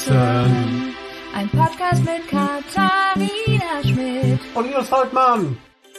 Komkissen. Ein Podcast mit Katharina Schmidt und Linus Volkmann.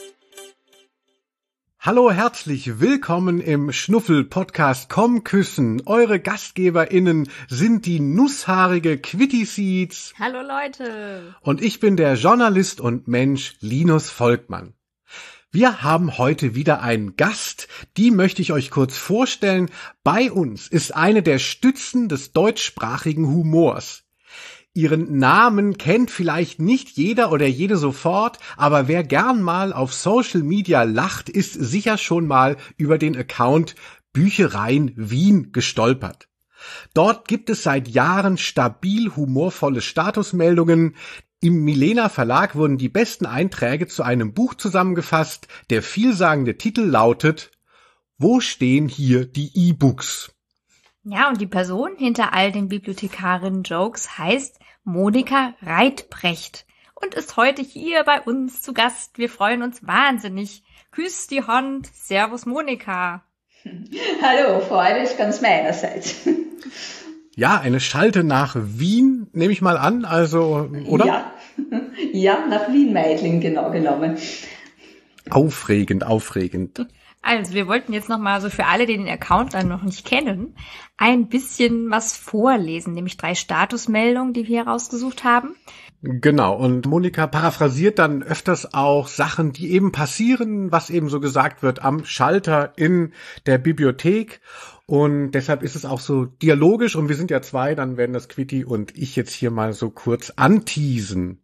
Hallo, herzlich willkommen im Schnuffel-Podcast Komm küssen. Eure GastgeberInnen sind die nusshaarige Quitty Seeds. Hallo Leute. Und ich bin der Journalist und Mensch Linus Volkmann. Wir haben heute wieder einen Gast, die möchte ich euch kurz vorstellen. Bei uns ist eine der Stützen des deutschsprachigen Humors. Ihren Namen kennt vielleicht nicht jeder oder jede sofort, aber wer gern mal auf Social Media lacht, ist sicher schon mal über den Account Büchereien Wien gestolpert. Dort gibt es seit Jahren stabil humorvolle Statusmeldungen. Im Milena Verlag wurden die besten Einträge zu einem Buch zusammengefasst. Der vielsagende Titel lautet: Wo stehen hier die E-Books? Ja, und die Person hinter all den Bibliothekarinnen-Jokes heißt Monika Reitbrecht und ist heute hier bei uns zu Gast. Wir freuen uns wahnsinnig. Küss die Hand. Servus Monika. Hallo, Freude ist ganz meinerseits. Ja, eine Schalte nach Wien, nehme ich mal an, also, oder? Ja, nach Wien-Meidling, genau genommen. Aufregend. Also, wir wollten jetzt nochmal so für alle, die den Account dann noch nicht kennen, ein bisschen was vorlesen, nämlich 3 Statusmeldungen, die wir herausgesucht haben. Genau, und Monika paraphrasiert dann öfters auch Sachen, die eben passieren, was eben so gesagt wird am Schalter in der Bibliothek. Und deshalb ist es auch so dialogisch, und wir sind ja 2, dann werden das Quitty und ich jetzt hier mal so kurz anteasen.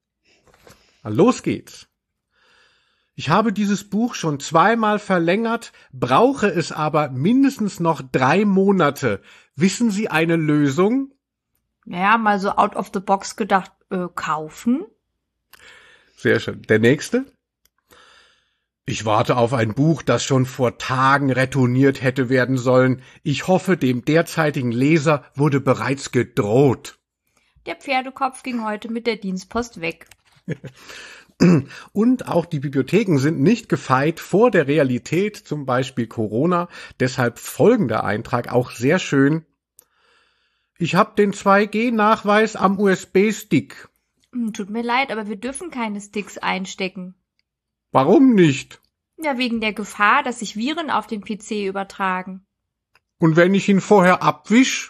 Los geht's. Ich habe dieses Buch schon 2-mal verlängert, brauche es aber mindestens noch 3 Monate. Wissen Sie eine Lösung? Naja, mal so out of the box gedacht, kaufen. Sehr schön. Der nächste? Ich warte auf ein Buch, das schon vor Tagen retourniert hätte werden sollen. Ich hoffe, dem derzeitigen Leser wurde bereits gedroht. Der Pferdekopf ging heute mit der Dienstpost weg. Und auch die Bibliotheken sind nicht gefeit vor der Realität, zum Beispiel Corona. Deshalb folgender Eintrag, auch sehr schön. Ich habe den 2G-Nachweis am USB-Stick. Tut mir leid, aber wir dürfen keine Sticks einstecken. Warum nicht? Ja, wegen der Gefahr, dass sich Viren auf den PC übertragen. Und wenn ich ihn vorher abwisch?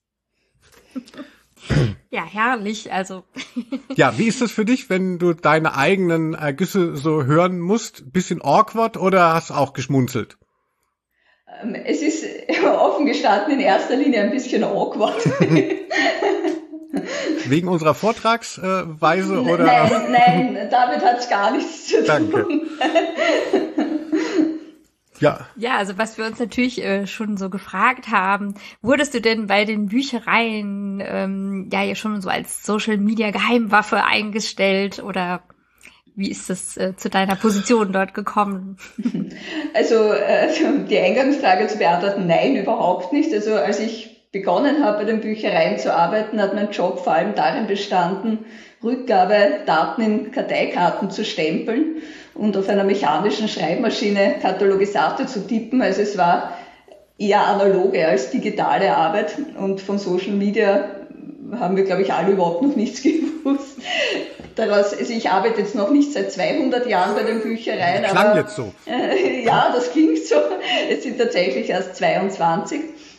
Ja, herrlich, also. Ja, wie ist es für dich, wenn du deine eigenen Ergüsse so hören musst? Bisschen awkward oder hast du auch geschmunzelt? Es ist offen gestanden in erster Linie ein bisschen awkward. Wegen unserer Vortragsweise oder? Nein, damit hat's gar nichts zu tun. Danke. Ja, also was wir uns natürlich schon so gefragt haben, wurdest du denn bei den Büchereien ja schon so als Social-Media-Geheimwaffe eingestellt oder wie ist das zu deiner Position dort gekommen? Also die Eingangsfrage zu beantworten, nein, überhaupt nicht. Also als ich begonnen habe, bei den Büchereien zu arbeiten, hat mein Job vor allem darin bestanden, Rückgabedaten in Karteikarten zu stempeln und auf einer mechanischen Schreibmaschine Katalogisator zu tippen. Also es war eher analoge als digitale Arbeit und von Social Media haben wir, glaube ich, alle überhaupt noch nichts gewusst. Also ich arbeite jetzt noch nicht seit 200 Jahren bei den Büchereien. Klang aber, jetzt so. Ja, das klingt so. Es sind tatsächlich erst 22.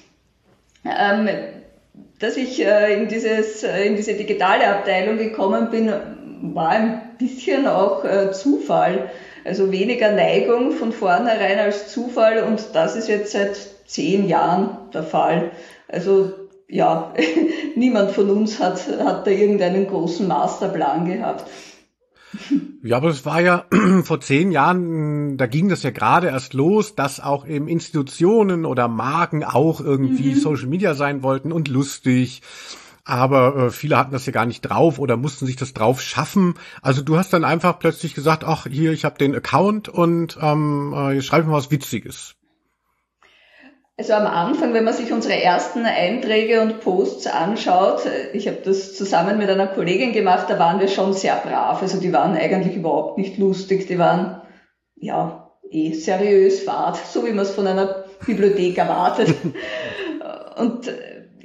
Dass ich in diese digitale Abteilung gekommen bin, war ein bisschen auch Zufall. Also weniger Neigung von vornherein als Zufall und das ist jetzt seit 10 Jahren der Fall. Also ja, niemand von uns hat da irgendeinen großen Masterplan gehabt. Ja, aber es war ja vor 10 Jahren, da ging das ja gerade erst los, dass auch eben Institutionen oder Marken auch irgendwie Social Media sein wollten und lustig. Aber viele hatten das ja gar nicht drauf oder mussten sich das drauf schaffen. Also du hast dann einfach plötzlich gesagt, ach hier, ich habe den Account und jetzt schreibe ich mal was Witziges. Also am Anfang, wenn man sich unsere ersten Einträge und Posts anschaut, ich habe das zusammen mit einer Kollegin gemacht, da waren wir schon sehr brav. Also die waren eigentlich überhaupt nicht lustig, die waren ja seriös, fad, so wie man es von einer Bibliothek erwartet. Und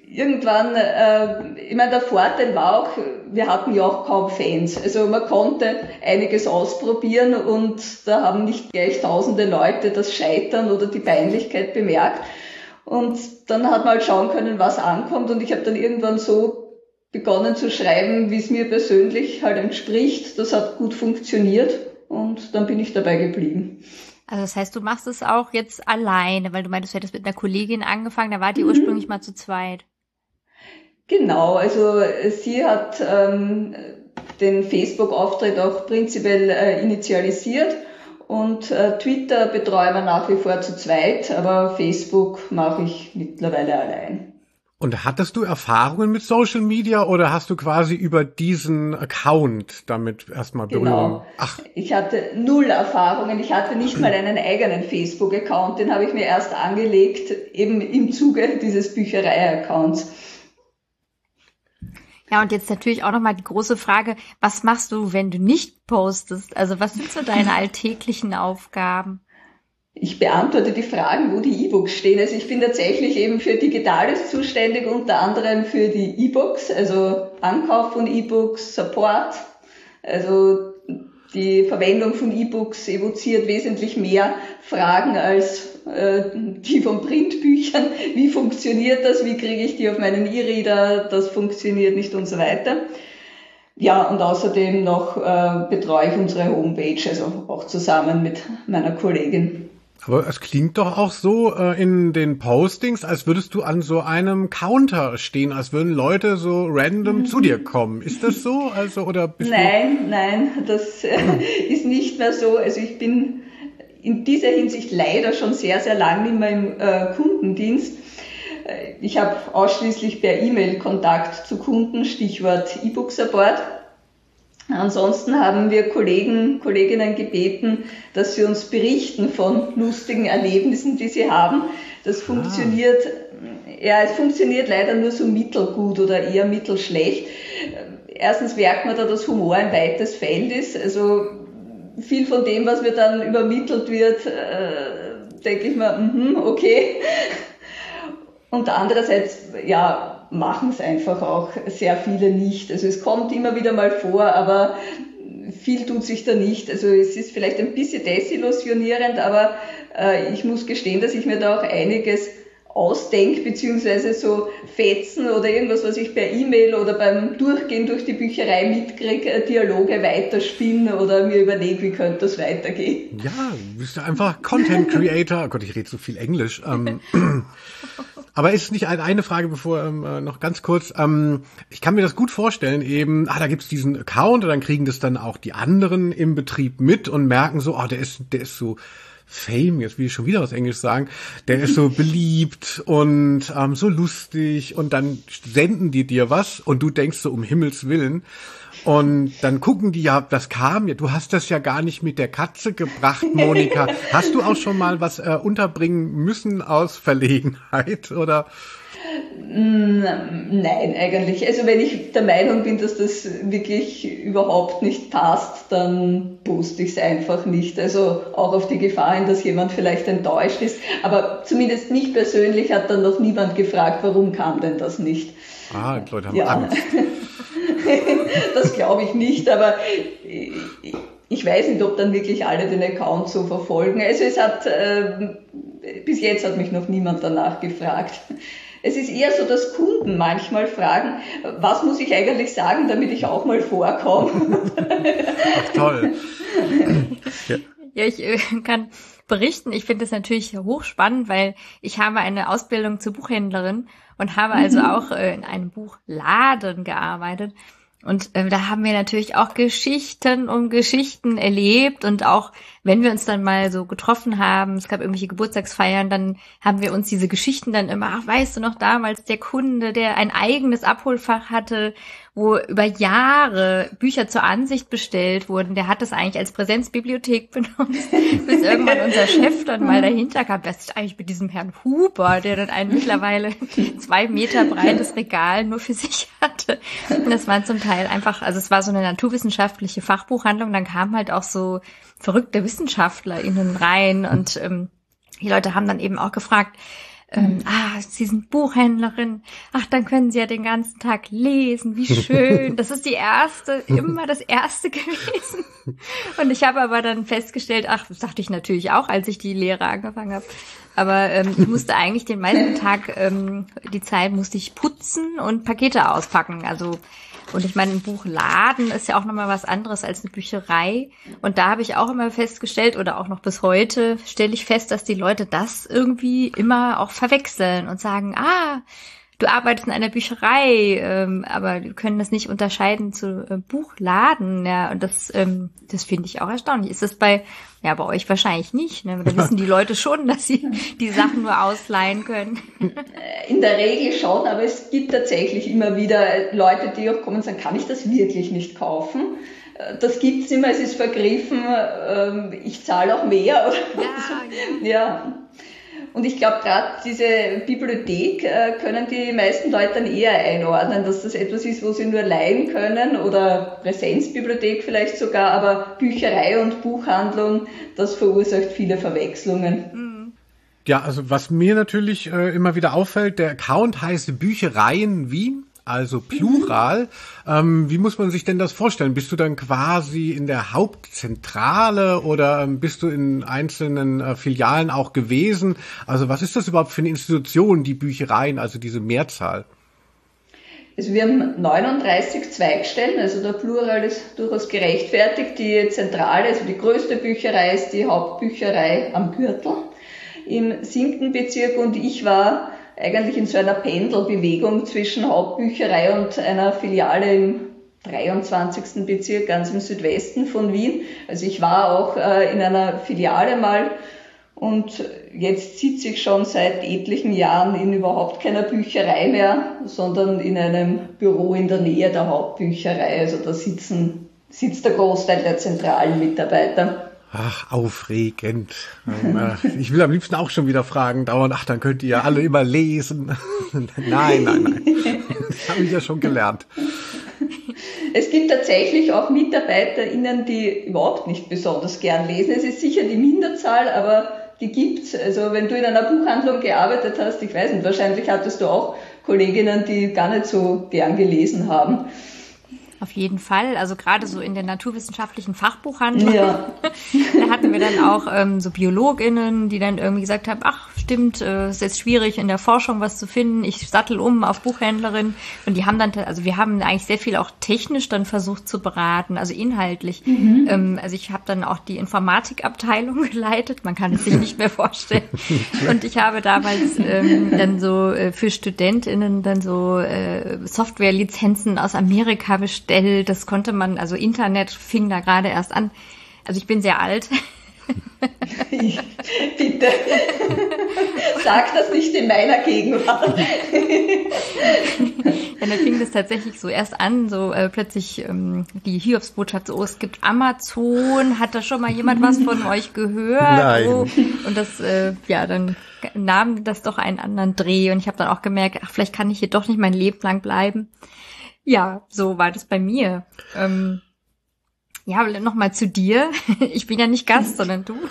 irgendwann, ich meine, der Vorteil war auch, wir hatten ja auch kaum Fans. Also man konnte einiges ausprobieren und da haben nicht gleich tausende Leute das Scheitern oder die Peinlichkeit bemerkt. Und dann hat man halt schauen können, was ankommt. Und ich habe dann irgendwann so begonnen zu schreiben, wie es mir persönlich halt entspricht. Das hat gut funktioniert und dann bin ich dabei geblieben. Also das heißt, du machst es auch jetzt alleine, weil du meintest, du hättest mit einer Kollegin angefangen, da wart ihr ursprünglich mal zu zweit. Genau, also sie hat den Facebook-Auftritt auch prinzipiell initialisiert und Twitter betreuen wir nach wie vor zu zweit, aber Facebook mache ich mittlerweile allein. Und hattest du Erfahrungen mit Social Media oder hast du quasi über diesen Account damit erstmal Berührung? Genau. Ach. Ich hatte 0 Erfahrungen. Ich hatte nicht mal einen eigenen Facebook-Account. Den habe ich mir erst angelegt, eben im Zuge dieses Bücherei-Accounts. Ja, und jetzt natürlich auch nochmal die große Frage, was machst du, wenn du nicht postest? Also was sind so deine alltäglichen Aufgaben? Ich beantworte die Fragen, wo die E-Books stehen. Also ich bin tatsächlich eben für Digitales zuständig, unter anderem für die E-Books, also Ankauf von E-Books, Support. Also die Verwendung von E-Books evoziert wesentlich mehr Fragen als die von Printbüchern. Wie funktioniert das? Wie kriege ich die auf meinen E-Reader? Das funktioniert nicht und so weiter. Ja, und außerdem noch betreue ich unsere Homepage, also auch zusammen mit meiner Kollegin. Aber es klingt doch auch so in den Postings, als würdest du an so einem Counter stehen, als würden Leute so random zu dir kommen. Ist das so? Also oder bist Nein, das ist nicht mehr so. Also ich bin in dieser Hinsicht leider schon sehr, sehr lange nicht mehr im Kundendienst. Ich habe ausschließlich per E-Mail Kontakt zu Kunden, Stichwort E-Book-Support. Ansonsten haben wir Kolleginnen gebeten, dass sie uns berichten von lustigen Erlebnissen, die sie haben. Das funktioniert, es funktioniert leider nur so mittelgut oder eher mittelschlecht. Erstens merkt man da, dass Humor ein weites Feld ist. Also viel von dem, was mir dann übermittelt wird, denke ich mir, okay. Und andererseits, machen es einfach auch sehr viele nicht. Also es kommt immer wieder mal vor, aber viel tut sich da nicht. Also es ist vielleicht ein bisschen desillusionierend, aber ich muss gestehen, dass ich mir da auch einiges ausdenke, beziehungsweise so Fetzen oder irgendwas, was ich per E-Mail oder beim Durchgehen durch die Bücherei mitkriege, Dialoge weiterspinnen oder mir überlege, wie könnte das weitergehen. Ja, du bist ja einfach Content Creator. Oh Gott, ich rede so viel Englisch. Aber ist nicht eine Frage, bevor noch ganz kurz. Ich kann mir das gut vorstellen, eben, da gibt's diesen Account und dann kriegen das dann auch die anderen im Betrieb mit und merken so, der ist so Fame, jetzt will ich schon wieder was Englisch sagen, der ist so beliebt und so lustig und dann senden die dir was und du denkst so, um Himmels Willen. Und dann gucken die ja, das kam ja, du hast das ja gar nicht mit der Katze gebracht, Monika. Hast du auch schon mal was unterbringen müssen aus Verlegenheit, oder? Nein, eigentlich. Also wenn ich der Meinung bin, dass das wirklich überhaupt nicht passt, dann poste ich es einfach nicht. Also auch auf die Gefahr hin, dass jemand vielleicht enttäuscht ist. Aber zumindest mich persönlich hat dann noch niemand gefragt, warum kam denn das nicht. Die Leute haben Angst. Das glaube ich nicht, aber ich weiß nicht, ob dann wirklich alle den Account so verfolgen. Also bis jetzt hat mich noch niemand danach gefragt. Es ist eher so, dass Kunden manchmal fragen, was muss ich eigentlich sagen, damit ich auch mal vorkomme. Ach, toll. Ja, ich kann berichten. Ich finde das natürlich hochspannend, weil ich habe eine Ausbildung zur Buchhändlerin und habe also auch in einem Buchladen gearbeitet. Und da haben wir natürlich auch Geschichten um Geschichten erlebt und auch, wenn wir uns dann mal so getroffen haben, es gab irgendwelche Geburtstagsfeiern, dann haben wir uns diese Geschichten dann immer, weißt du noch damals, der Kunde, der ein eigenes Abholfach hatte, wo über Jahre Bücher zur Ansicht bestellt wurden, der hat das eigentlich als Präsenzbibliothek benutzt, bis irgendwann unser Chef dann mal dahinter kam, was ist eigentlich mit diesem Herrn Huber, der dann ein mittlerweile 2 Meter breites Regal nur für sich hatte. Und das waren zum Teil einfach, also es war so eine naturwissenschaftliche Fachbuchhandlung, dann kamen halt auch so verrückte WissenschaftlerInnen rein und die Leute haben dann eben auch gefragt, Sie sind Buchhändlerin. Ach, dann können Sie ja den ganzen Tag lesen. Wie schön. Das ist immer das erste gewesen. Und ich habe aber dann festgestellt, das dachte ich natürlich auch, als ich die Lehre angefangen habe. Aber ich musste eigentlich den meisten Tag, die Zeit musste ich putzen und Pakete auspacken. Und ich meine, ein Buchladen ist ja auch nochmal was anderes als eine Bücherei. Und da habe ich auch immer festgestellt, oder auch noch bis heute, stelle ich fest, dass die Leute das irgendwie immer auch verwechseln und sagen, du arbeitest in einer Bücherei, aber die können das nicht unterscheiden zu Buchladen. Ja, und das finde ich auch erstaunlich. Ist das bei euch wahrscheinlich nicht, ne? Da wissen die Leute schon, dass sie die Sachen nur ausleihen können. In der Regel schon, aber es gibt tatsächlich immer wieder Leute, die auch kommen und sagen, kann ich das wirklich nicht kaufen? Das gibt's immer, es ist vergriffen, ich zahle auch mehr. Oder ja. Und ich glaube, gerade diese Bibliothek können die meisten Leute dann eher einordnen, dass das etwas ist, wo sie nur leihen können, oder Präsenzbibliothek vielleicht sogar, aber Bücherei und Buchhandlung, das verursacht viele Verwechslungen. Ja, also was mir natürlich immer wieder auffällt, der Account heißt Büchereien Wien, also Plural. Wie muss man sich denn das vorstellen? Bist du dann quasi in der Hauptzentrale oder bist du in einzelnen Filialen auch gewesen? Also was ist das überhaupt für eine Institution, die Büchereien, also diese Mehrzahl? Also wir haben 39 Zweigstellen, also der Plural ist durchaus gerechtfertigt. Die Zentrale, also die größte Bücherei, ist die Hauptbücherei am Gürtel im 7. Bezirk, und ich war eigentlich in so einer Pendelbewegung zwischen Hauptbücherei und einer Filiale im 23. Bezirk, ganz im Südwesten von Wien. Also ich war auch in einer Filiale mal, und jetzt sitze ich schon seit etlichen Jahren in überhaupt keiner Bücherei mehr, sondern in einem Büro in der Nähe der Hauptbücherei. Also da sitzt der Großteil der zentralen Mitarbeiter. Ach, aufregend. Ich will am liebsten auch schon wieder fragen dauernd, dann könnt ihr ja alle immer lesen. Nein. Das habe ich ja schon gelernt. Es gibt tatsächlich auch MitarbeiterInnen, die überhaupt nicht besonders gern lesen. Es ist sicher die Minderzahl, aber die gibt's. Also wenn du in einer Buchhandlung gearbeitet hast, ich weiß nicht, wahrscheinlich hattest du auch Kolleginnen, die gar nicht so gern gelesen haben. Auf jeden Fall, also gerade so in der naturwissenschaftlichen Fachbuchhandlung, da hatten wir dann auch so BiologInnen, die dann irgendwie gesagt haben, stimmt, ist jetzt schwierig in der Forschung was zu finden, ich sattel um auf Buchhändlerin, und die haben dann, also wir haben eigentlich sehr viel auch technisch dann versucht zu beraten, also inhaltlich. Also ich habe dann auch die Informatikabteilung geleitet, man kann es sich nicht mehr vorstellen, und ich habe damals dann so für StudentInnen dann so Softwarelizenzen aus Amerika bestellt. Das konnte man, also Internet fing da gerade erst an. Also ich bin sehr alt. Bitte. Sag das nicht in meiner Gegenwart. Ja, dann fing das tatsächlich so erst an, so plötzlich die Hiobsbotschaft, so, es gibt Amazon, hat da schon mal jemand was von euch gehört? Nein. Oh. Und das, dann nahm das doch einen anderen Dreh, und ich habe dann auch gemerkt, vielleicht kann ich hier doch nicht mein Leben lang bleiben. Ja, so war das bei mir. Nochmal zu dir. Ich bin ja nicht Gast, sondern du.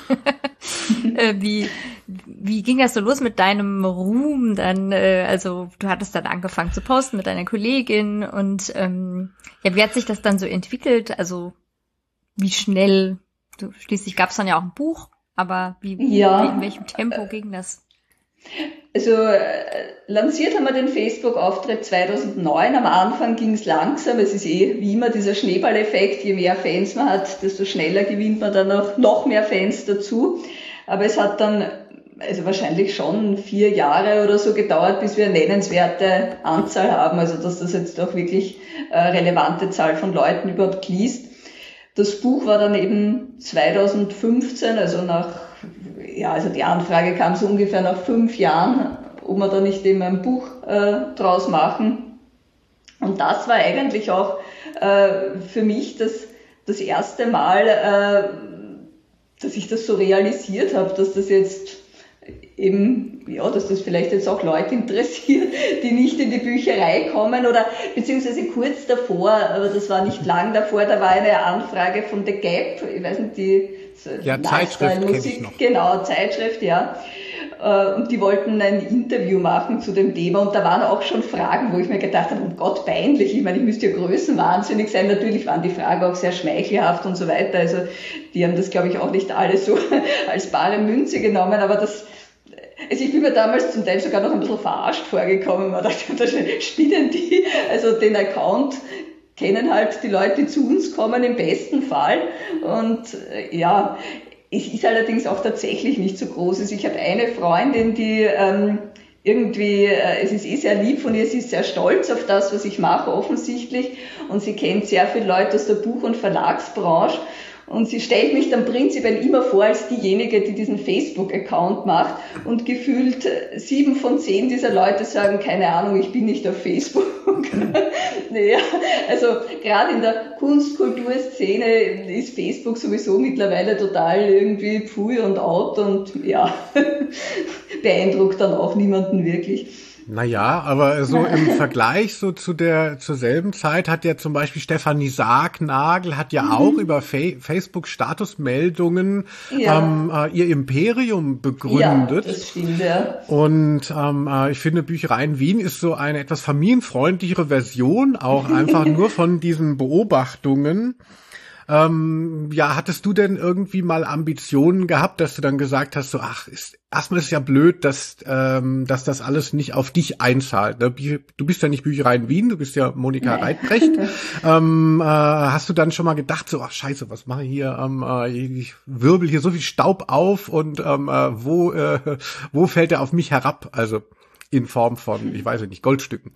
Wie ging das so los mit deinem Ruhm dann? Also du hattest dann angefangen zu posten mit deiner Kollegin, und wie hat sich das dann so entwickelt? Also wie schnell? Schließlich gab es dann ja auch ein Buch, aber in welchem Tempo ging das? Also lanciert haben wir den Facebook-Auftritt 2009. Am Anfang ging es langsam. Es ist wie immer dieser Schneeballeffekt. Je mehr Fans man hat, desto schneller gewinnt man dann auch noch mehr Fans dazu. Aber es hat dann wahrscheinlich schon 4 Jahre oder so gedauert, bis wir eine nennenswerte Anzahl haben. Also dass das jetzt auch wirklich relevante Zahl von Leuten überhaupt liest. Das Buch war dann eben 2015, also die Anfrage kam so ungefähr nach 5 Jahren, ob wir da nicht eben ein Buch draus machen. Und das war eigentlich auch für mich das erste Mal, dass ich das so realisiert habe, dass das jetzt eben, dass das vielleicht jetzt auch Leute interessiert, die nicht in die Bücherei kommen, oder beziehungsweise kurz davor, aber das war nicht lang davor, da war eine Anfrage von The Gap, ich weiß nicht, die Zeitschrift kenne ich noch. Genau, Zeitschrift, ja. und die wollten ein Interview machen zu dem Thema und da waren auch schon Fragen, wo ich mir gedacht habe, oh Gott, peinlich, ich meine, ich müsste ja größenwahnsinnig sein. Natürlich waren die Fragen auch sehr schmeichelhaft und so weiter, also die haben das, glaube ich, auch nicht alle so als bare Münze genommen, aber also ich bin mir damals zum Teil sogar noch ein bisschen verarscht vorgekommen, man dachte, das spinnen die, also den Account kennen halt die Leute, die zu uns kommen, im besten Fall. Und ja, es ist allerdings auch tatsächlich nicht so groß. Also ich habe eine Freundin, die es ist sehr lieb von ihr, sie ist sehr stolz auf das, was ich mache, offensichtlich. Und sie kennt sehr viele Leute aus der Buch- und Verlagsbranche. Und sie stellt mich dann prinzipiell immer vor als diejenige, die diesen Facebook-Account macht. Und gefühlt 7 von 10 dieser Leute sagen, keine Ahnung, ich bin nicht auf Facebook. Naja, also gerade in der Kunst-Kultur-Szene ist Facebook sowieso mittlerweile total irgendwie pfui und out und ja, beeindruckt dann auch niemanden wirklich. Naja, aber so im Vergleich so zur selben Zeit hat ja zum Beispiel Stefanie Sargnagel hat ja auch über Facebook Statusmeldungen ihr Imperium begründet. Ja, das stimmt, ja. Und ich finde, Bücherei in Wien ist so eine etwas familienfreundlichere Version, auch einfach nur von diesen Beobachtungen. Hattest du denn irgendwie mal Ambitionen gehabt, dass du dann gesagt hast, so, erstmal ist es ja blöd, dass das alles nicht auf dich einzahlt. Ne? Du bist ja nicht Bücherei in Wien, du bist ja Monika Reitbrecht. Hast du dann schon mal gedacht, so, ach scheiße, was mache ich hier? Ich wirbel hier so viel Staub auf und wo fällt er auf mich herab? Also in Form von, ich weiß nicht, Goldstücken.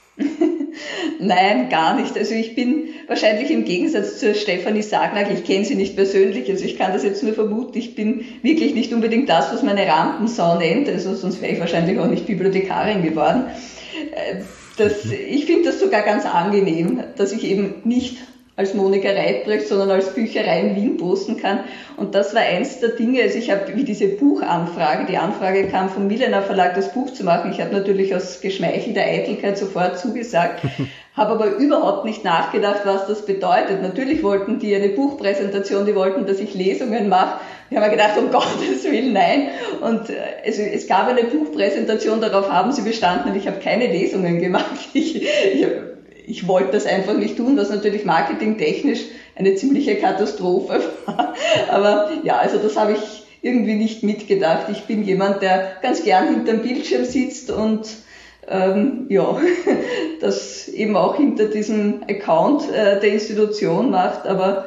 Nein, gar nicht. Also ich bin wahrscheinlich im Gegensatz zur Stefanie Sargnagel, ich kenne sie nicht persönlich, also ich kann das jetzt nur vermuten, ich bin wirklich nicht unbedingt das, was man eine Rampensau nennt, also sonst wäre ich wahrscheinlich auch nicht Bibliothekarin geworden. Ich finde das sogar ganz angenehm, dass ich eben nicht als Monika Reitbrecht, sondern als Bücherei in Wien posten kann. Und das war eins der Dinge, also ich habe wie diese Buchanfrage, die Anfrage kam vom Milena Verlag, das Buch zu machen. Ich habe natürlich aus geschmeichelter Eitelkeit sofort zugesagt, habe aber überhaupt nicht nachgedacht, was das bedeutet. Natürlich wollten die eine Buchpräsentation, die wollten, dass ich Lesungen mache. Ich habe mir gedacht, um Gottes Willen, nein. Und also es gab eine Buchpräsentation, darauf haben sie bestanden und ich habe keine Lesungen gemacht. Ich wollte das einfach nicht tun, was natürlich marketingtechnisch eine ziemliche Katastrophe war. Aber ja, also das habe ich irgendwie nicht mitgedacht. Ich bin jemand, der ganz gern hinterm Bildschirm sitzt und das eben auch hinter diesem Account der Institution macht. Aber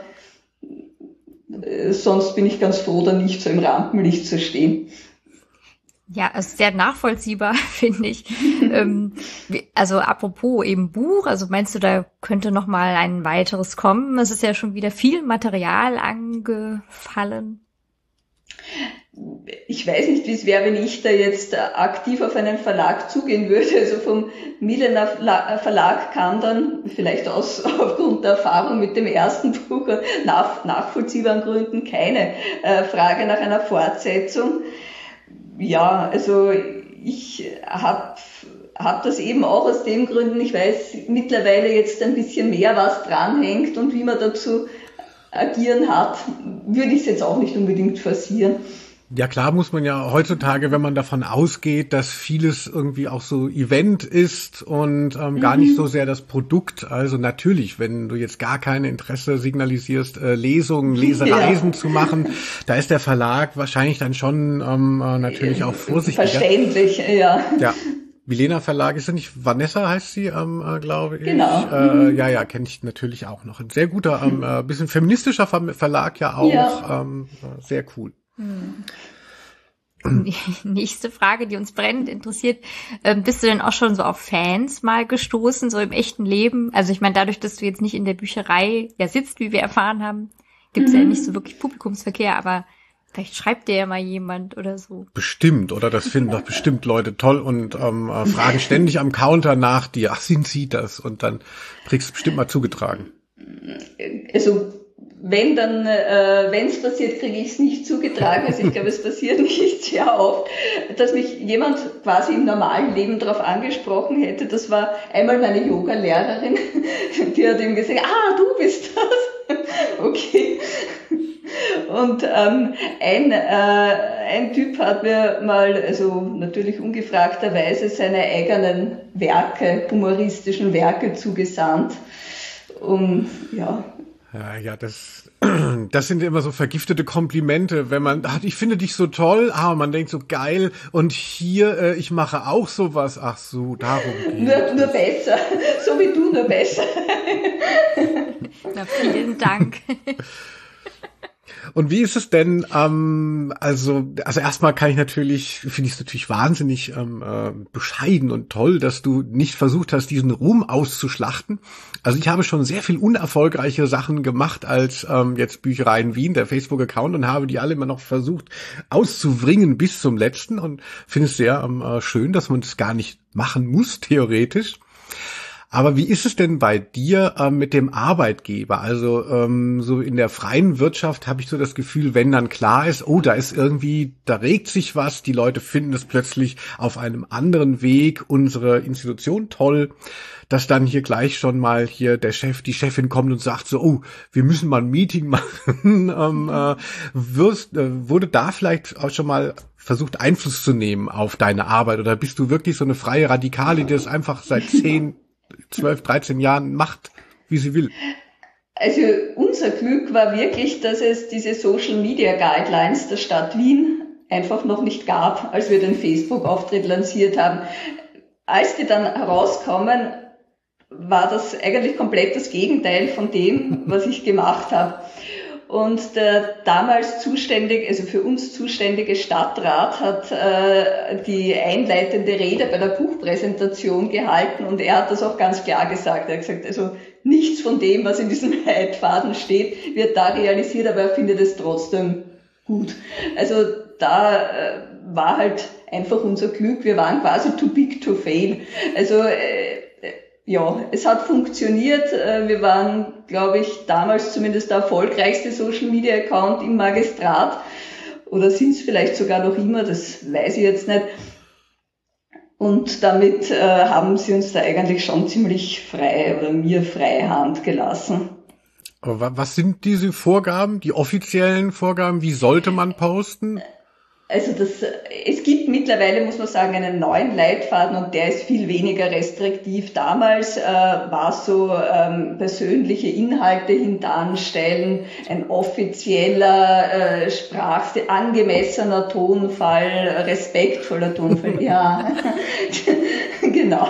sonst bin ich ganz froh, da nicht so im Rampenlicht zu stehen. Ja, es ist sehr nachvollziehbar, finde ich. Also apropos eben Buch, also meinst du, da könnte noch mal ein weiteres kommen? Es ist ja schon wieder viel Material angefallen. Ich weiß nicht, wie es wäre, wenn ich da jetzt aktiv auf einen Verlag zugehen würde. Also vom Milena Verlag kam dann vielleicht aufgrund der Erfahrung mit dem ersten Buch nachvollziehbaren Gründen keine Frage nach einer Fortsetzung. Ja, also ich hab das eben auch aus den Gründen, ich weiß mittlerweile jetzt ein bisschen mehr, was dranhängt und wie man dazu agieren hat, würde ich es jetzt auch nicht unbedingt forcieren. Ja, klar muss man ja heutzutage, wenn man davon ausgeht, dass vieles irgendwie auch so Event ist und gar nicht so sehr das Produkt. Also natürlich, wenn du jetzt gar kein Interesse signalisierst, Lesungen, Lesereisen zu machen, da ist der Verlag wahrscheinlich dann schon natürlich auch vorsichtiger. Verständlich, ja. Ja. Milena Verlag, ist ja nicht Vanessa, heißt sie, glaube ich. Genau. Ja, kenne ich natürlich auch noch. Ein sehr guter, bisschen feministischer Verlag ja auch. Ja. Sehr cool. Die nächste Frage, die uns brennend interessiert, bist du denn auch schon so auf Fans mal gestoßen, so im echten Leben? Also ich meine, dadurch, dass du jetzt nicht in der Bücherei sitzt, wie wir erfahren haben, gibt es ja nicht so wirklich Publikumsverkehr, aber vielleicht schreibt dir ja mal jemand oder so. Bestimmt, oder das finden doch bestimmt Leute toll und fragen ständig am Counter nach dir, ach, sind sie das? Und dann kriegst du bestimmt mal zugetragen. Also wenn es passiert, kriege ich es nicht zugetragen. Also ich glaube, es passiert nicht sehr oft, dass mich jemand quasi im normalen Leben darauf angesprochen hätte. Das war einmal meine Yoga-Lehrerin, die hat ihm gesagt, du bist das. Okay. Und ein Typ hat mir mal, also natürlich ungefragterweise, seine eigenen Werke, humoristischen Werke zugesandt. Und ja. Ja, das sind immer so vergiftete Komplimente, wenn man, ich finde dich so toll, man denkt so geil und hier, ich mache auch sowas, ach so, darum geht's. Nur besser, so wie du, nur besser. Na, vielen Dank. Und wie ist es denn, also erstmal finde ich es natürlich wahnsinnig bescheiden und toll, dass du nicht versucht hast, diesen Ruhm auszuschlachten. Also ich habe schon sehr viel unerfolgreiche Sachen gemacht als jetzt Bücherei in Wien, der Facebook-Account, und habe die alle immer noch versucht auszuwringen bis zum letzten und finde es sehr schön, dass man das gar nicht machen muss, theoretisch. Aber wie ist es denn bei dir mit dem Arbeitgeber? Also so in der freien Wirtschaft habe ich so das Gefühl, wenn dann klar ist, oh, da regt sich was, die Leute finden es plötzlich auf einem anderen Weg, unsere Institution toll, dass dann hier gleich schon mal hier der Chef, die Chefin kommt und sagt so, oh, wir müssen mal ein Meeting machen. Wurde da vielleicht auch schon mal versucht, Einfluss zu nehmen auf deine Arbeit? Oder bist du wirklich so eine freie Radikale, die das einfach seit 10, 12, 13 Jahren macht, wie sie will? Also unser Glück war wirklich, dass es diese Social Media Guidelines der Stadt Wien einfach noch nicht gab, als wir den Facebook-Auftritt lanciert haben. Als die dann herauskommen, war das eigentlich komplett das Gegenteil von dem, was ich gemacht habe. Und der damals für uns zuständige Stadtrat hat die einleitende Rede bei der Buchpräsentation gehalten und er hat das auch ganz klar gesagt. Er hat gesagt, also nichts von dem, was in diesem Leitfaden steht, wird da realisiert, aber er findet es trotzdem gut. Also da war halt einfach unser Glück. Wir waren quasi too big to fail. Also ja, es hat funktioniert. Wir waren, glaube ich, damals zumindest der erfolgreichste Social-Media-Account im Magistrat. Oder sind es vielleicht sogar noch immer, das weiß ich jetzt nicht. Und damit haben sie uns da eigentlich schon ziemlich frei oder mir freie Hand gelassen. Aber was sind diese Vorgaben, die offiziellen Vorgaben? Wie sollte man posten? Also es gibt mittlerweile, muss man sagen, einen neuen Leitfaden und der ist viel weniger restriktiv. Damals war so persönliche Inhalte hintanstellen, ein offizieller Sprache, angemessener Tonfall, respektvoller Tonfall, ja, genau.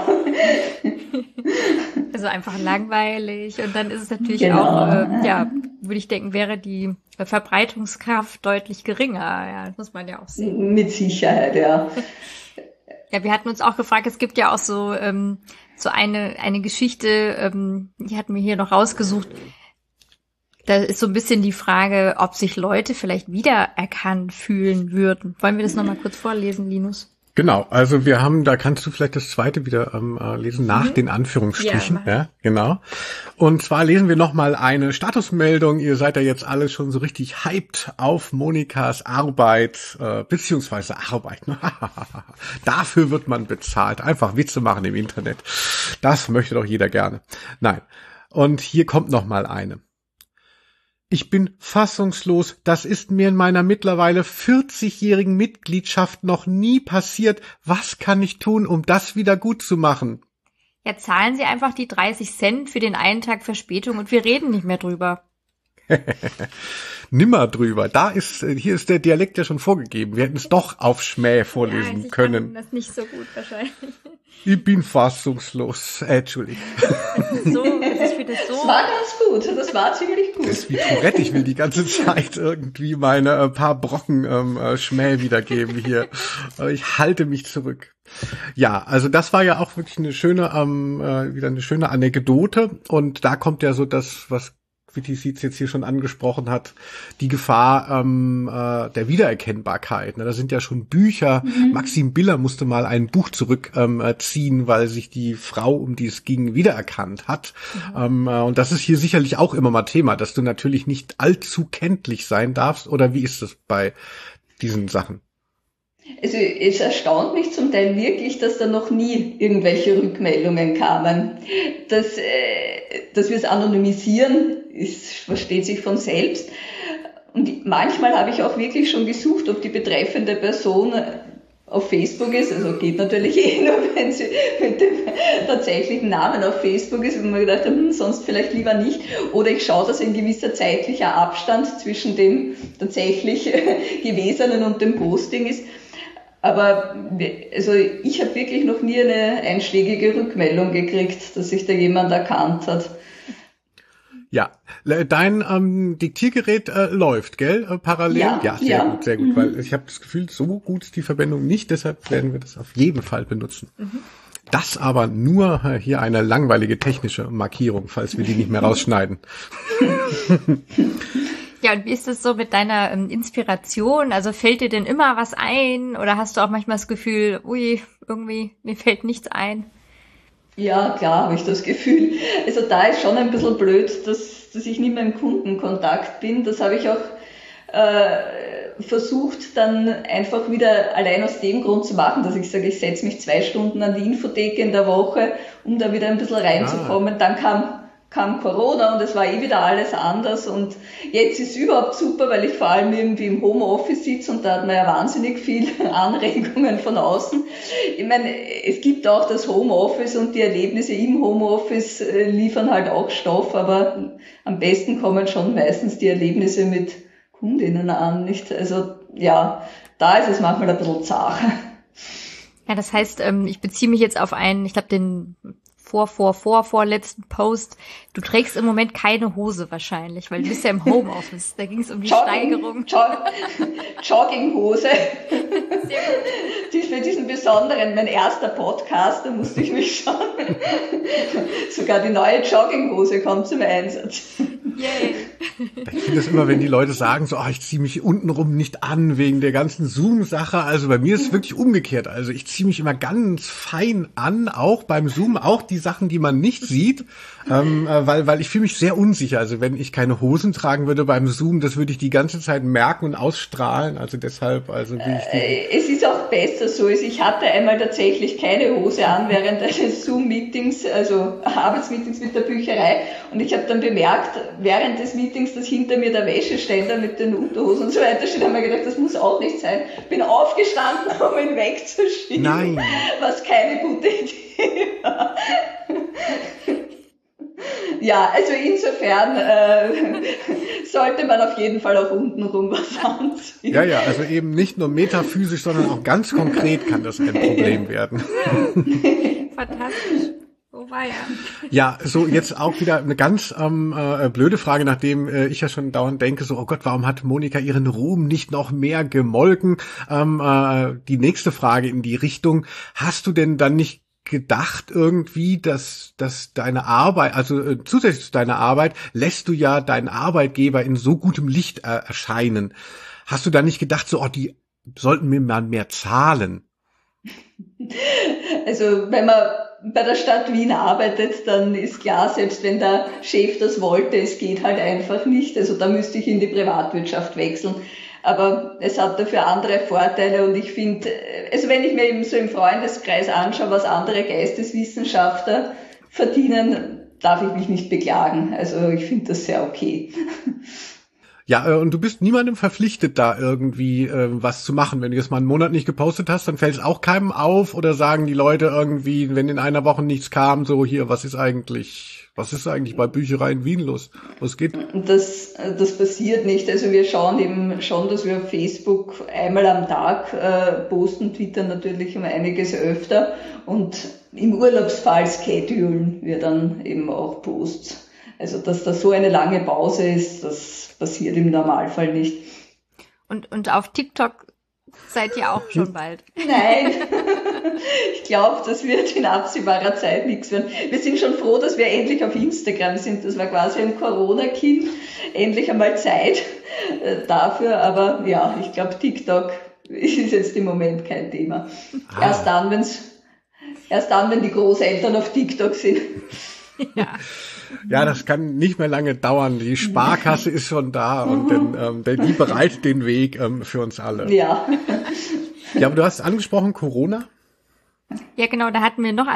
Also einfach langweilig und dann ist es natürlich auch, würde ich denken, wäre die Verbreitungskraft deutlich geringer. Ja, das muss man ja auch sehen. Mit Sicherheit, ja. Ja, wir hatten uns auch gefragt, es gibt ja auch so eine Geschichte, die hatten wir hier noch rausgesucht. Da ist so ein bisschen die Frage, ob sich Leute vielleicht wiedererkannt fühlen würden. Wollen wir das nochmal kurz vorlesen, Linus? Genau, also da kannst du vielleicht das zweite wieder lesen, nach den Anführungsstrichen. Ja, genau. Und zwar lesen wir nochmal eine Statusmeldung. Ihr seid ja jetzt alle schon so richtig hyped auf Monikas Arbeit, beziehungsweise Arbeit. Dafür wird man bezahlt. Einfach Witze machen im Internet. Das möchte doch jeder gerne. Nein. Und hier kommt nochmal eine. Ich bin fassungslos, das ist mir in meiner mittlerweile 40-jährigen Mitgliedschaft noch nie passiert. Was kann ich tun, um das wieder gut zu machen? Ja, zahlen Sie einfach die 30 Cent für den einen Tag Verspätung und wir reden nicht mehr drüber. Nimmer drüber. Hier ist der Dialekt ja schon vorgegeben. Wir hätten es doch auf Schmäh vorlesen können. Ich kann das nicht so gut wahrscheinlich. Ich bin fassungslos. Entschuldigung. Das war ganz gut. Das war ziemlich gut. Das ist wie Tourette. Ich will die ganze Zeit irgendwie meine paar Brocken Schmäh wiedergeben hier. Ich halte mich zurück. Ja, also das war ja auch wirklich wieder eine schöne Anekdote. Und da kommt ja so das, was Witty jetzt hier schon angesprochen hat, die Gefahr der Wiedererkennbarkeit. Da sind ja schon Bücher. Maxim Biller musste mal ein Buch zurückziehen, weil sich die Frau, um die es ging, wiedererkannt hat. Und das ist hier sicherlich auch immer mal Thema, dass du natürlich nicht allzu kenntlich sein darfst. Oder wie ist es bei diesen Sachen? Also es erstaunt mich zum Teil wirklich, dass da noch nie irgendwelche Rückmeldungen kamen. Dass wir es anonymisieren, versteht sich von selbst. Und manchmal habe ich auch wirklich schon gesucht, ob die betreffende Person auf Facebook ist. Also geht natürlich nur, wenn sie mit dem tatsächlichen Namen auf Facebook ist. Und mir gedacht habe, sonst vielleicht lieber nicht. Oder ich schaue, dass ein gewisser zeitlicher Abstand zwischen dem tatsächlich Gewesenen und dem Posting ist. Aber also ich habe wirklich noch nie eine einschlägige Rückmeldung gekriegt, dass sich da jemand erkannt hat. Ja, dein Diktiergerät läuft, gell? Parallel? Ja, sehr gut, weil ich habe das Gefühl, so gut ist die Verbindung nicht, deshalb werden wir das auf jeden Fall benutzen. Das aber nur hier eine langweilige technische Markierung, falls wir die nicht mehr rausschneiden. Ja, und wie ist es so mit deiner Inspiration? Also fällt dir denn immer was ein? Oder hast du auch manchmal das Gefühl, ui, irgendwie, mir fällt nichts ein? Ja, klar habe ich das Gefühl. Also da ist schon ein bisschen blöd, dass ich nicht mehr im Kundenkontakt bin. Das habe ich auch versucht dann einfach wieder allein aus dem Grund zu machen, dass ich sage, ich setze mich 2 Stunden an die Infothek in der Woche, um da wieder ein bisschen reinzukommen. Dann kam Corona und es war wieder alles anders und jetzt ist überhaupt super, weil ich vor allem irgendwie im Homeoffice sitze und da hat man ja wahnsinnig viel Anregungen von außen. Ich meine, es gibt auch das Homeoffice und die Erlebnisse im Homeoffice liefern halt auch Stoff, aber am besten kommen schon meistens die Erlebnisse mit Kundinnen an, nicht? Also ja, da ist es manchmal ein bisschen zart. Ja, das heißt, ich beziehe mich jetzt auf einen, ich glaube den vorletzten Post. Du trägst im Moment keine Hose wahrscheinlich, weil du bist ja im Homeoffice. Da ging es um die Steigerung. Jogginghose. Die ist für diesen besonderen, mein erster Podcast, da musste ich mich schon. Sogar die neue Jogginghose kommt zum Einsatz. Yay. Ich finde es immer, wenn die Leute sagen, so, ich ziehe mich untenrum nicht an wegen der ganzen Zoom-Sache. Also bei mir ist es wirklich umgekehrt. Also ich ziehe mich immer ganz fein an, auch beim Zoom, auch die Sachen, die man nicht sieht, weil ich fühle mich sehr unsicher. Also wenn ich keine Hosen tragen würde beim Zoom, das würde ich die ganze Zeit merken und ausstrahlen. Also deshalb, also wie ich es ist auch besser so. Ich hatte einmal tatsächlich keine Hose an während eines Zoom-Meetings, also Arbeitsmeetings mit der Bücherei. Und ich habe dann bemerkt, während des Meetings, dass hinter mir der Wäscheständer mit den Unterhosen und so weiter steht, haben wir gedacht, das muss auch nicht sein. Bin aufgestanden, um ihn wegzuschieben. Nein. Was keine gute Idee war. Ja, also insofern sollte man auf jeden Fall auch untenrum was anziehen. Ja, also eben nicht nur metaphysisch, sondern auch ganz konkret kann das ein Problem werden. Fantastisch. Oh weia. Ja, so jetzt auch wieder eine ganz blöde Frage, nachdem ich ja schon dauernd denke, so, oh Gott, warum hat Monika ihren Ruhm nicht noch mehr gemolken? Die nächste Frage in die Richtung, hast du denn dann nicht gedacht irgendwie, dass deine Arbeit, also zusätzlich zu deiner Arbeit, lässt du ja deinen Arbeitgeber in so gutem Licht erscheinen. Hast du da nicht gedacht, so, die sollten mir mal mehr zahlen? Also wenn man bei der Stadt Wien arbeitet, dann ist klar, selbst wenn der Chef das wollte, es geht halt einfach nicht. Also da müsste ich in die Privatwirtschaft wechseln. Aber es hat dafür andere Vorteile und ich finde, also wenn ich mir eben so im Freundeskreis anschaue, was andere Geisteswissenschaftler verdienen, darf ich mich nicht beklagen. Also ich finde das sehr okay. Ja, und du bist niemandem verpflichtet, da irgendwie was zu machen. Wenn du jetzt mal einen Monat nicht gepostet hast, dann fällt es auch keinem auf oder sagen die Leute irgendwie, wenn in einer Woche nichts kam, so hier, was ist eigentlich bei Bücherei in Wien los? Was geht? Das passiert nicht. Also wir schauen eben schon, dass wir auf Facebook einmal am Tag posten, twittern natürlich um einiges öfter und im Urlaubsfall schedulen wir dann eben auch Posts. Also dass da so eine lange Pause ist, das passiert im Normalfall nicht. Und auf TikTok seid ihr auch schon bald? Nein, ich glaube, das wird in absehbarer Zeit nichts werden. Wir sind schon froh, dass wir endlich auf Instagram sind. Das war quasi ein Corona-Kill. Endlich einmal Zeit dafür. Aber ja, ich glaube, TikTok ist jetzt im Moment kein Thema. Erst dann, wenn die Großeltern auf TikTok sind. Ja, das kann nicht mehr lange dauern. Die Sparkasse ist schon da und die bereitet den Weg für uns alle. Ja. Ja, aber du hast angesprochen Corona? Ja, genau, da hatten wir noch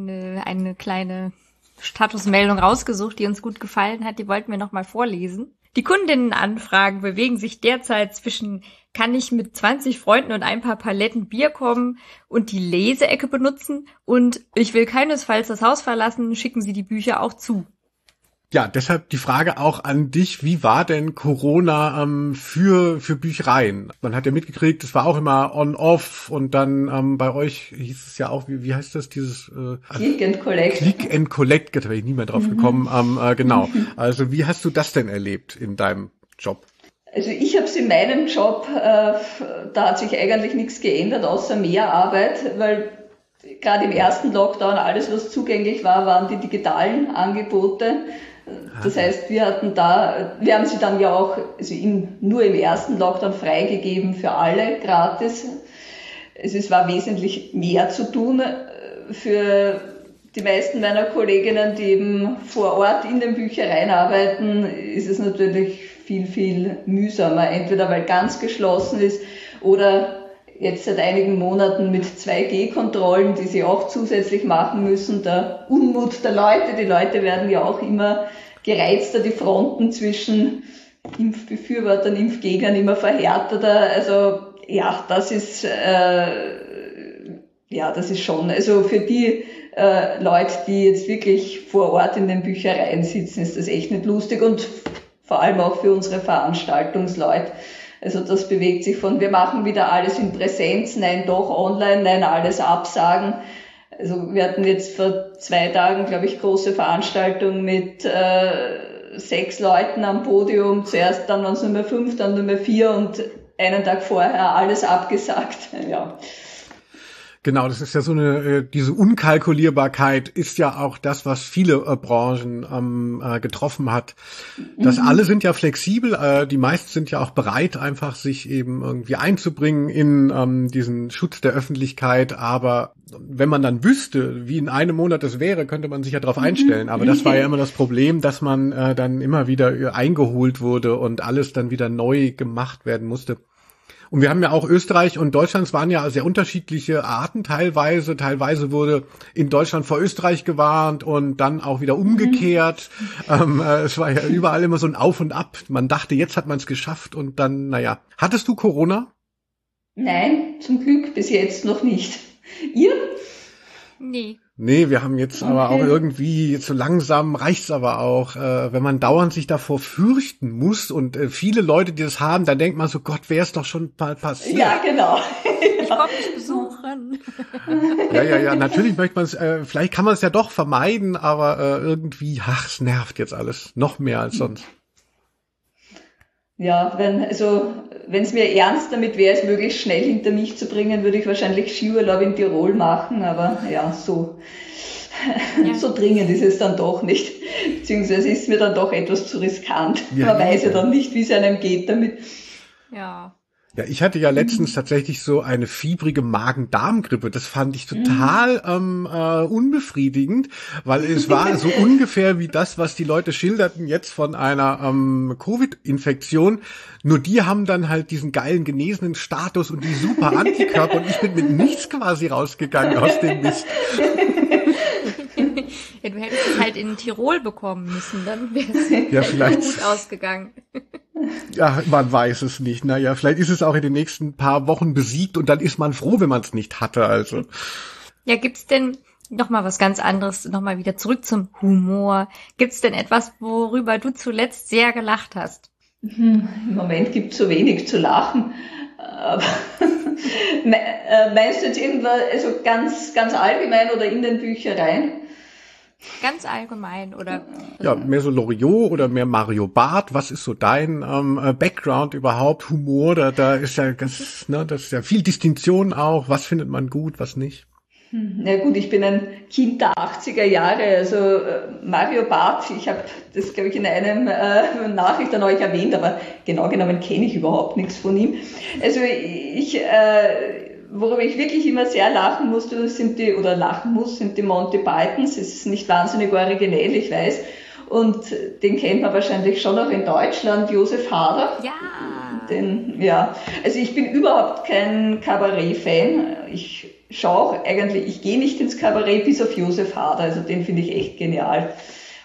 eine kleine Statusmeldung rausgesucht, die uns gut gefallen hat. Die wollten wir noch mal vorlesen. Die Kundinnenanfragen bewegen sich derzeit zwischen, kann ich mit 20 Freunden und ein paar Paletten Bier kommen und die Leseecke benutzen, und ich will keinesfalls das Haus verlassen, schicken Sie die Bücher auch zu. Ja, deshalb die Frage auch an dich, wie war denn Corona für Büchereien? Man hat ja mitgekriegt, es war auch immer on-off, und dann bei euch hieß es ja auch, wie heißt das, dieses Click and Collect. Click and Collect, da wäre ich nie mehr drauf gekommen. Genau, also wie hast du das denn erlebt in deinem Job? Also ich habe es in meinem Job, da hat sich eigentlich nichts geändert, außer mehr Arbeit, weil gerade im ersten Lockdown alles, was zugänglich war, waren die digitalen Angebote. Das heißt, wir haben sie dann ja auch nur im ersten Lockdown freigegeben für alle gratis. Also es war wesentlich mehr zu tun. Für die meisten meiner Kolleginnen, die eben vor Ort in den Büchereien arbeiten, ist es natürlich viel, viel mühsamer. Entweder weil ganz geschlossen ist oder jetzt seit einigen Monaten mit 2G-Kontrollen, die sie auch zusätzlich machen müssen. Der Unmut der Leute, die Leute werden ja auch immer gereizter, die Fronten zwischen Impfbefürwortern, Impfgegnern immer verhärteter. Also ja, das ist schon, also für die Leute, die jetzt wirklich vor Ort in den Büchereien sitzen, ist das echt nicht lustig, und vor allem auch für unsere Veranstaltungsleute. Also das bewegt sich von, wir machen wieder alles in Präsenz, nein, doch online, nein, alles absagen. Also wir hatten jetzt vor 2 Tagen, glaube ich, große Veranstaltung mit 6 Leuten am Podium. Zuerst, dann waren es nur mehr 5, dann nur mehr 4 und einen Tag vorher alles abgesagt. Ja. Genau, das ist ja so diese Unkalkulierbarkeit ist ja auch das, was viele Branchen getroffen hat. Das alle sind ja flexibel, die meisten sind ja auch bereit, einfach sich eben irgendwie einzubringen in diesen Schutz der Öffentlichkeit, aber wenn man dann wüsste, wie in einem Monat das wäre, könnte man sich ja darauf einstellen. Aber das war ja immer das Problem, dass man dann immer wieder eingeholt wurde und alles dann wieder neu gemacht werden musste. Und wir haben ja auch Österreich und Deutschland, es waren ja sehr unterschiedliche Arten teilweise. Teilweise wurde in Deutschland vor Österreich gewarnt und dann auch wieder umgekehrt. Es war ja überall immer so ein Auf und Ab. Man dachte, jetzt hat man es geschafft, und dann, naja. Hattest du Corona? Nein, zum Glück bis jetzt noch nicht. Ihr? Nee, wir haben jetzt aber auch irgendwie, so langsam reicht's aber auch, wenn man dauernd sich davor fürchten muss, und viele Leute, die das haben, da denkt man so, Gott, wäre es doch schon mal passiert. Ja, genau. Ich komme dich besuchen. Ja, natürlich möchte man es, vielleicht kann man es ja doch vermeiden, aber irgendwie, es nervt jetzt alles, noch mehr als sonst. Ja, wenn es mir ernst damit wäre, es möglichst schnell hinter mich zu bringen, würde ich wahrscheinlich Skiurlaub in Tirol machen, aber ja, so dringend ist es dann doch nicht, beziehungsweise ist mir dann doch etwas zu riskant. Ja, man weiß ja dann nicht, wie es einem geht damit. Ja, ich hatte ja letztens tatsächlich so eine fiebrige Magen-Darm-Grippe. Das fand ich total unbefriedigend, weil es war so ungefähr wie das, was die Leute schilderten jetzt von einer Covid-Infektion. Nur die haben dann halt diesen geilen genesenen Status und die super Antikörper, und ich bin mit nichts quasi rausgegangen aus dem Mist. Ja, du hättest es halt in Tirol bekommen müssen, dann wäre es vielleicht gut ausgegangen. Ja, man weiß es nicht. Naja, vielleicht ist es auch in den nächsten paar Wochen besiegt, und dann ist man froh, wenn man es nicht hatte. Also. Ja, gibt's denn noch mal was ganz anderes, noch mal wieder zurück zum Humor? Gibt's denn etwas, worüber du zuletzt sehr gelacht hast? Im Moment gibt's so wenig zu lachen. Aber meinst du jetzt irgendwas, also ganz, ganz allgemein oder in den Büchereien? Ganz allgemein, oder? Ja, mehr so Loriot oder mehr Mario Barth. Was ist so dein Background überhaupt? Humor, da ist ja das ist ja viel Distinktion auch. Was findet man gut, was nicht? Na gut, ich bin ein Kind der 80er Jahre, also Mario Barth, ich habe das, glaube ich, in einem Nachricht an euch erwähnt, aber genau genommen kenne ich überhaupt nichts von ihm. Also worüber ich wirklich immer sehr lachen musste, sind die Monty Pythons. Es ist nicht wahnsinnig originell, ich weiß. Und den kennt man wahrscheinlich schon auch in Deutschland, Josef Hader. Ja. Also ich bin überhaupt kein Kabarett-Fan. Ich gehe nicht ins Kabarett bis auf Josef Hader, also den finde ich echt genial.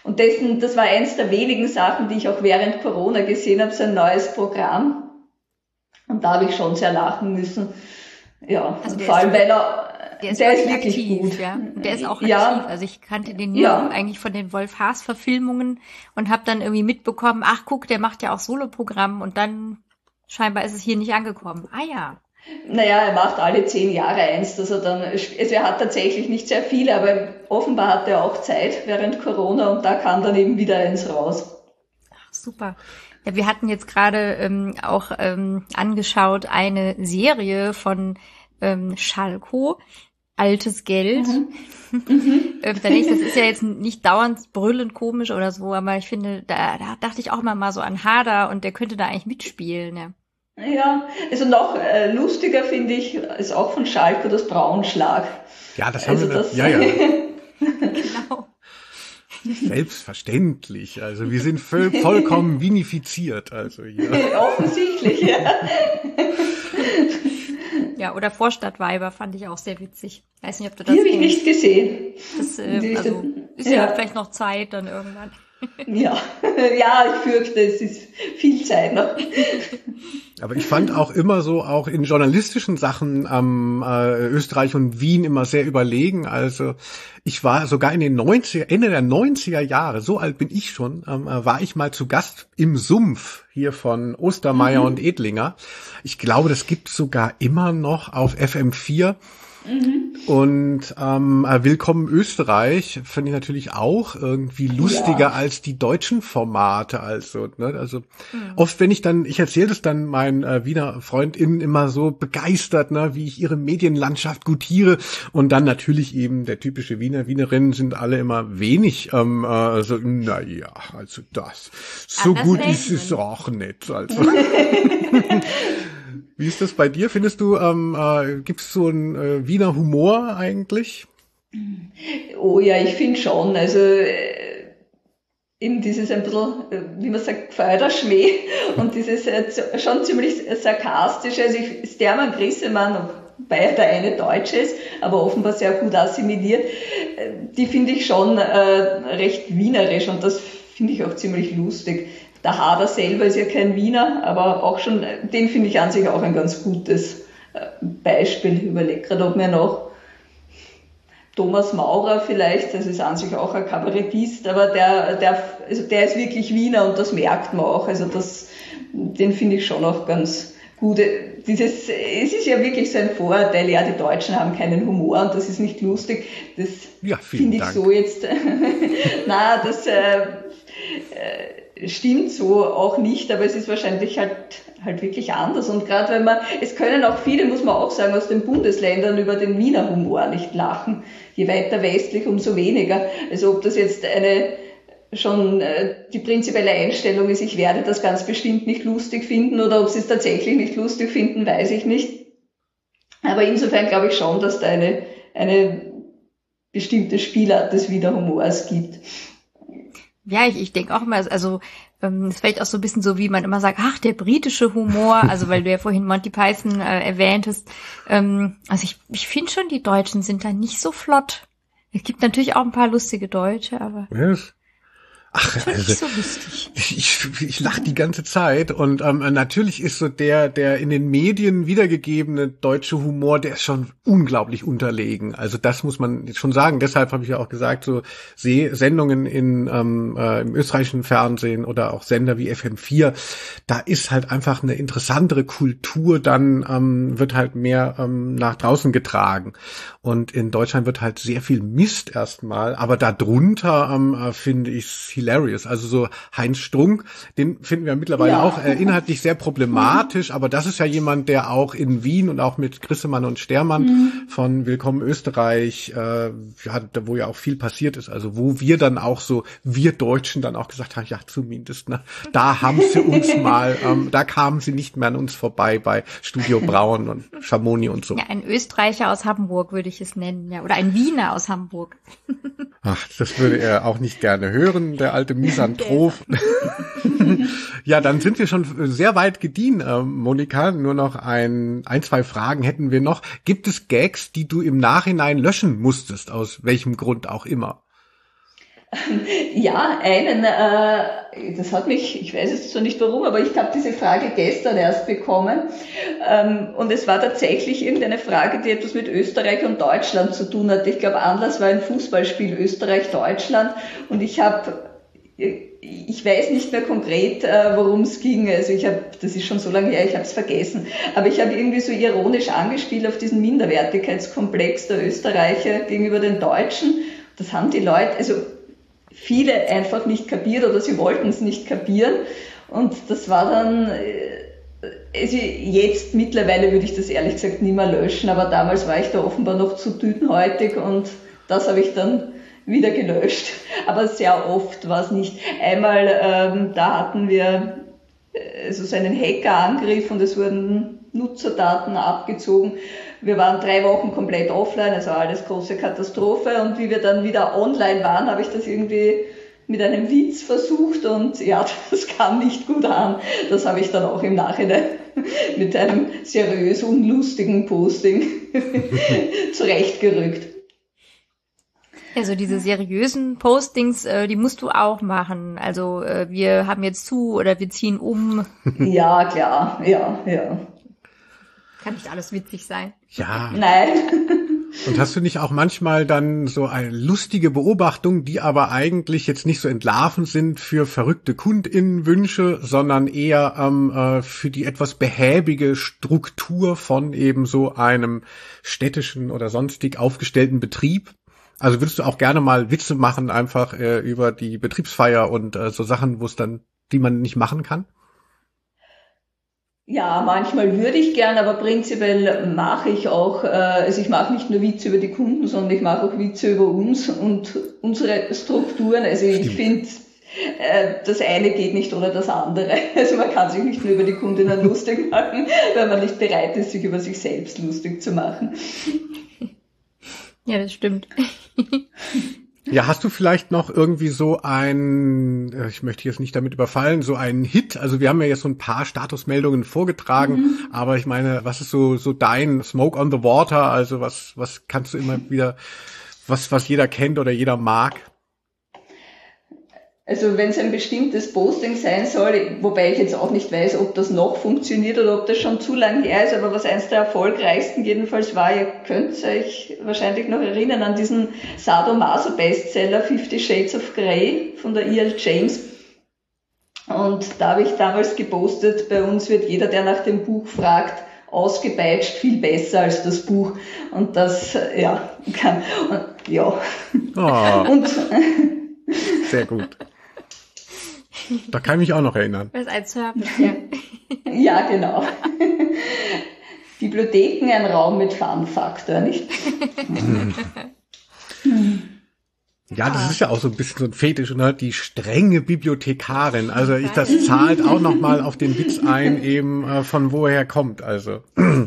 Und das war eins der wenigen Sachen, die ich auch während Corona gesehen habe, so ein neues Programm. Und da habe ich schon sehr lachen müssen. Ja, also vor allem, weil der ist wirklich aktiv, gut. Ja. Der ist auch aktiv. Ja. Also ich kannte den nur eigentlich von den Wolf-Haas-Verfilmungen und habe dann irgendwie mitbekommen, ach guck, der macht ja auch Soloprogramm und dann scheinbar ist es hier nicht angekommen. Ah ja. Naja, er macht alle 10 Jahre eins, dass er dann, also er hat tatsächlich nicht sehr viele, aber offenbar hat er auch Zeit während Corona und da kam dann eben wieder eins raus. Ach, super. Ja, wir hatten jetzt gerade auch angeschaut eine Serie von Schalko, Altes Geld. Das ist ja jetzt nicht dauernd brüllend komisch oder so, aber ich finde, da dachte ich auch mal so an Hader und der könnte da eigentlich mitspielen, ja. Ja, also noch lustiger finde ich, ist auch von Schalko das Braunschlag. Ja, das haben wir. Ja. Genau. Selbstverständlich. Also wir sind vollkommen vinifiziert. Also hier. Offensichtlich, ja. Ja, oder Vorstadtweiber fand ich auch sehr witzig. Weiß nicht, ob du das. Die habe ich nicht gesehen. Das ist ja vielleicht noch Zeit dann irgendwann. Ja, ich fürchte, es ist viel Zeit noch. Aber ich fand auch immer so, auch in journalistischen Sachen Österreich und Wien immer sehr überlegen. Also ich war sogar in den Ende der 90er Jahre, so alt bin ich schon, war ich mal zu Gast im Sumpf hier von Ostermeier und Edlinger. Ich glaube, das gibt's sogar immer noch auf FM4. Und Willkommen Österreich finde ich natürlich auch irgendwie lustiger als die deutschen Formate. Also oft, wenn ich erzähle das dann meinen Wiener FreundInnen immer so begeistert, ne, wie ich ihre Medienlandschaft gutiere. Und dann natürlich eben der typische Wienerinnen sind alle immer wenig also das so gut ist es auch nicht. Also Wie ist das bei dir? Findest du, gibt's so einen Wiener Humor eigentlich? Oh ja, ich finde schon. Also eben dieses ein bisschen, wie man sagt, Pfeuderschmäh und dieses schon ziemlich sarkastische. Also Stermann Grissemann, wobei der eine Deutsche ist, aber offenbar sehr gut assimiliert, die finde ich schon recht wienerisch und das finde ich auch ziemlich lustig. Der Hader selber ist ja kein Wiener, aber auch schon, den finde ich an sich auch ein ganz gutes Beispiel. Ich überlege gerade, ob mir noch Thomas Maurer vielleicht, das ist an sich auch ein Kabarettist, aber der ist wirklich Wiener und das merkt man auch. Also den finde ich schon auch ganz gut. Es ist ja wirklich so ein Vorurteil, ja, die Deutschen haben keinen Humor und das ist nicht lustig. Das finde ich Dank. So jetzt, das stimmt so auch nicht, aber es ist wahrscheinlich halt wirklich anders. Und gerade wenn es können auch viele, muss man auch sagen, aus den Bundesländern über den Wiener Humor nicht lachen. Je weiter westlich, umso weniger. Also ob das jetzt die prinzipielle Einstellung ist, ich werde das ganz bestimmt nicht lustig finden oder ob sie es tatsächlich nicht lustig finden, weiß ich nicht. Aber insofern glaube ich schon, dass da eine bestimmte Spielart des Wiener Humors gibt. Ja, ich denke auch immer, also es ist vielleicht auch so ein bisschen so, wie man immer sagt, ach, der britische Humor, also weil du ja vorhin Monty Python erwähntest. Also ich finde schon, die Deutschen sind da nicht so flott. Es gibt natürlich auch ein paar lustige Deutsche, aber... Yes. Ach, also, nicht so lustig. Ich lache die ganze Zeit und natürlich ist so der in den Medien wiedergegebene deutsche Humor, der ist schon unglaublich unterlegen. Also das muss man schon sagen. Deshalb habe ich ja auch gesagt, so Sendungen im österreichischen Fernsehen oder auch Sender wie FM4, da ist halt einfach eine interessantere Kultur, dann wird halt mehr nach draußen getragen. Und in Deutschland wird halt sehr viel Mist erstmal, aber darunter finde ich hilarious. Also so Heinz Strunk, den finden wir mittlerweile auch inhaltlich sehr problematisch, aber das ist ja jemand, der auch in Wien und auch mit Grissemann und Stermann von Willkommen Österreich, wo ja auch viel passiert ist, also wo wir dann auch so, wir Deutschen dann auch gesagt haben, ja zumindest, ne, da haben sie uns mal, da kamen sie nicht mehr an uns vorbei bei Studio Braun und Schamoni und so. Ja, ein Österreicher aus Hamburg würde ich es nennen, ja, oder ein Wiener aus Hamburg. Ach, das würde er auch nicht gerne hören, der alte Misanthrop. Ja, dann sind wir schon sehr weit gediehen, Monika. Nur noch ein, zwei Fragen hätten wir noch. Gibt es Gags, die du im Nachhinein löschen musstest, aus welchem Grund auch immer? Ja, das hat mich, ich weiß jetzt so nicht warum, aber ich habe diese Frage gestern erst bekommen. Und es war tatsächlich irgendeine Frage, die etwas mit Österreich und Deutschland zu tun hat. Ich glaube, Anlass war ein Fußballspiel Österreich-Deutschland. Und ich weiß nicht mehr konkret, worum es ging. Also das ist schon so lange her, ich habe es vergessen. Aber ich habe irgendwie so ironisch angespielt auf diesen Minderwertigkeitskomplex der Österreicher gegenüber den Deutschen. Das haben die Leute, also viele einfach nicht kapiert oder sie wollten es nicht kapieren. Und das war dann, also jetzt mittlerweile würde ich das ehrlich gesagt nie mehr löschen, aber damals war ich da offenbar noch zu dünnhäutig und das habe ich dann wieder gelöscht. Aber sehr oft war es nicht. Einmal, da hatten wir so einen Hackerangriff und es wurden Nutzerdaten abgezogen. Wir waren 3 Wochen komplett offline, also alles große Katastrophe. Und wie wir dann wieder online waren, habe ich das irgendwie mit einem Witz versucht und ja, das kam nicht gut an. Das habe ich dann auch im Nachhinein mit einem seriös unlustigen Posting zurechtgerückt. Also diese seriösen Postings, die musst du auch machen. Also wir haben jetzt zu oder wir ziehen um. Ja, klar, ja. Kann nicht alles witzig sein. Ja. Nein. Und hast du nicht auch manchmal dann so eine lustige Beobachtung, die aber eigentlich jetzt nicht so entlarvend sind für verrückte KundInnenwünsche, sondern eher für die etwas behäbige Struktur von eben so einem städtischen oder sonstig aufgestellten Betrieb? Also würdest du auch gerne mal Witze machen, einfach über die Betriebsfeier und so Sachen, die man nicht machen kann? Ja, manchmal würde ich gern, aber prinzipiell mache ich auch, also ich mache nicht nur Witze über die Kunden, sondern ich mache auch Witze über uns und unsere Strukturen. Also ich finde, das eine geht nicht ohne das andere. Also man kann sich nicht nur über die Kundinnen lustig machen, wenn man nicht bereit ist, sich über sich selbst lustig zu machen. Ja, das stimmt. Ja, hast du vielleicht noch irgendwie so ich möchte jetzt nicht damit überfallen, so einen Hit? Also wir haben ja jetzt so ein paar Statusmeldungen vorgetragen, aber ich meine, was ist so dein Smoke on the Water? Also was kannst du immer wieder, was jeder kennt oder jeder mag? Also wenn es ein bestimmtes Posting sein soll, wobei ich jetzt auch nicht weiß, ob das noch funktioniert oder ob das schon zu lang her ist, aber was eins der erfolgreichsten jedenfalls war, ihr könnt euch wahrscheinlich noch erinnern an diesen Sadomaso-Bestseller 50 Shades of Grey von der E.L. James. Und da habe ich damals gepostet, bei uns wird jeder, der nach dem Buch fragt, ausgepeitscht, viel besser als das Buch. Und das, Und sehr gut. Da kann ich mich auch noch erinnern. Das ist ein Service, ja. Ja, genau. Bibliotheken, ein Raum mit Fun-Faktor, nicht? Ja, das ist ja auch so ein bisschen so ein Fetisch, ne? Die strenge Bibliothekarin. Also das zahlt auch noch mal auf den Witz ein, eben von woher kommt. Also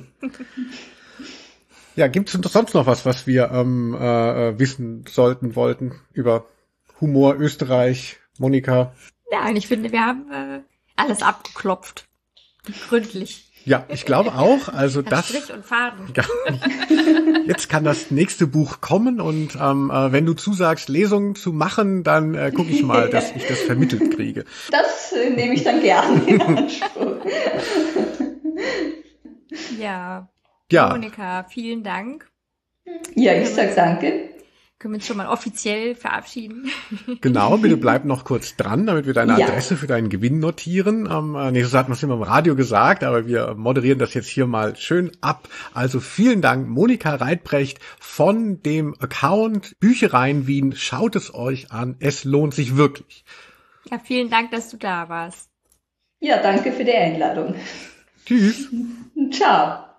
ja, gibt es sonst noch was wir wissen wollten über Humor Österreich, Monika? Ja, ich finde, wir haben alles abgeklopft. Gründlich. Ja, ich glaube auch. Also das. Strich und Faden. Ja, jetzt kann das nächste Buch kommen und wenn du zusagst, Lesungen zu machen, dann gucke ich mal, dass ich das vermittelt kriege. Das nehme ich dann gerne in Anspruch. Ja. Monika, vielen Dank. Ja, ich sag danke. Können wir uns schon mal offiziell verabschieden? Genau, bitte bleib noch kurz dran, damit wir deine Adresse für deinen Gewinn notieren. So hatten wir es immer im Radio gesagt, aber wir moderieren das jetzt hier mal schön ab. Also vielen Dank, Monika Reitbrecht von dem Account Büchereien Wien. Schaut es euch an, es lohnt sich wirklich. Ja, vielen Dank, dass du da warst. Ja, danke für die Einladung. Tschüss. Ciao.